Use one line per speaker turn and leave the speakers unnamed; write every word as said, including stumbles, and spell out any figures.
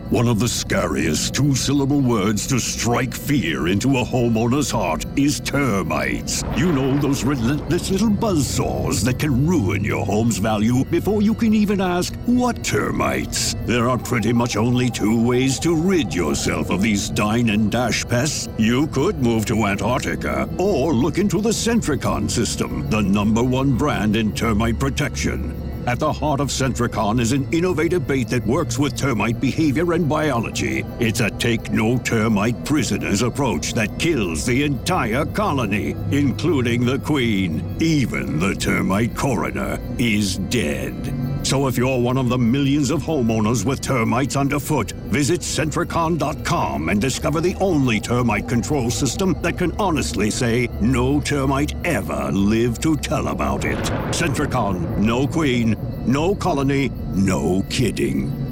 One of the scariest two-syllable words to strike fear into a homeowner's heart is termites. You know, those relentless little buzzsaws that can ruin your home's value before you can even ask, what termites? There are pretty much only two ways to rid yourself of these dine and dash pests. You could move to Antarctica or look into the Centricon system, the number one brand in termite protection. At the heart of Centricon is an innovative bait that works with termite behavior and biology. It's a take-no-termite-prisoners approach that kills the entire colony, including the queen. Even the termite coroner is dead. So if you're one of the millions of homeowners with termites underfoot, visit Centricon dot com and discover the only termite control system that can honestly say no termite ever lived to tell about it. Centricon, no queen, no colony, no kidding.